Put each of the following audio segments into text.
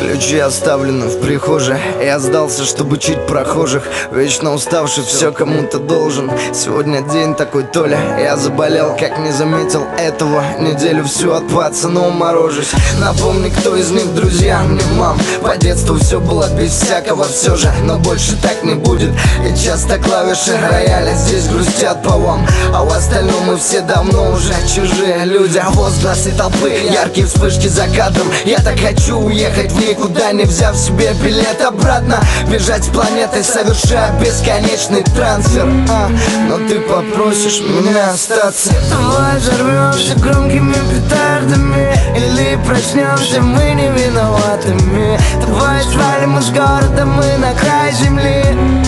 Ключи оставлены в прихожей. Я сдался, чтобы учить прохожих. Вечно уставший, все кому-то должен. Сегодня день такой, Толя. Я заболел, как не заметил этого. Неделю всю от пацана уморожусь. Напомни, кто из них друзья. Мне мам, по детству все было без всякого. Все же, но больше так не будет. И часто клавиши рояля здесь грустят по вам. А в остальном мы все давно уже чужие люди. Возгласы толпы, яркие вспышки за кадром. Я так хочу уехать в никуда, не взяв себе билет обратно. Бежать с планеты, совершая бесконечный трансфер. Но ты попросишь меня остаться. Давай взорвемся громкими петардами, или проснемся мы не виноватыми. Давай свалим из города, мы на край земли.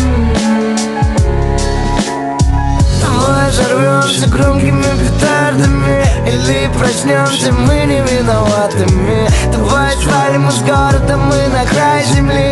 Давай взорвемся громкими петардами, или проснемся мы не виноватыми. Давай свалим из города, мы на край земли.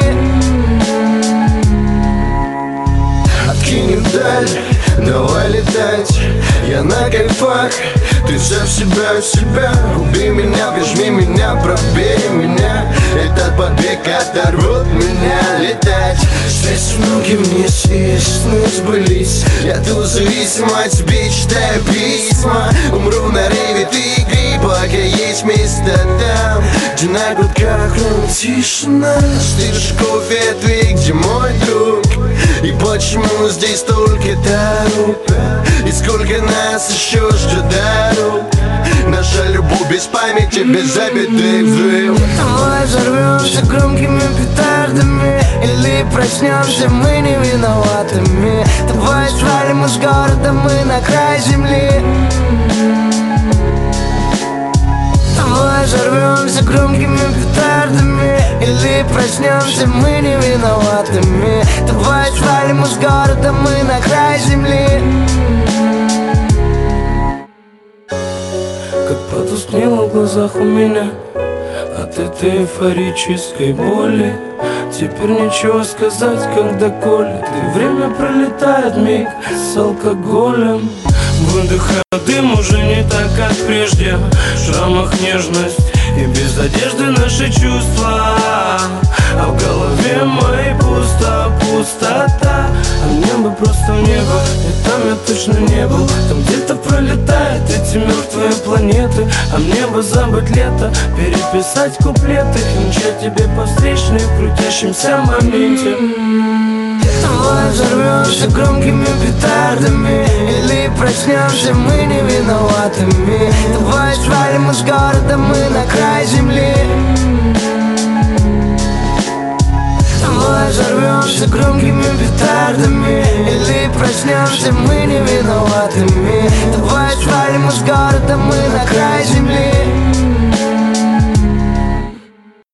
Откинем даль, давай летать. Я на кайфах, ты вся в себя. Убей меня, прижми меня, пробей меня. Этот побег оторвет меня. Летать, связь с многими есть, сны сбылись. Я тут зависимо от тебя, читаю письма. Умру на рейве, ты игры, пока есть место там, где на гудках тишина. Слышишь кофе, ответь, где мой друг? И почему здесь столько дорог? И сколько нас еще ждет дорог? Наша любовь без памяти, без забитых взрыв. Давай взорвемся громкими петардами, или проснемся мы не виноватыми. Давай свалим из города, мы на край земли. Давай взорвемся громкими петардами, или проснемся мы не виноватыми. Давай свалим из города, мы на край земли. Как потускнело в глазах у меня от этой эйфорической боли. Теперь нечего сказать, когда колет, и время пролетает миг с алкоголем. Выдыхаю дым уже не так, как прежде. В шрамах нежность и без одежды наши чувства. А в голове моей пустота. А небо просто небо, и там я точно не был. Там где-то пролетают эти мертвые планеты. А мне бы забыть лето, переписать куплеты и мчать тебе по встречной в крутящемся моменте. Давай взорвемся громкими петардами, или проснемся мы не виноватыми. Давай свалим из города, мы на край земли. Давай взорвемся громкими петардами, или проснемся мы не виноватыми. Давай свалим из города, мы на край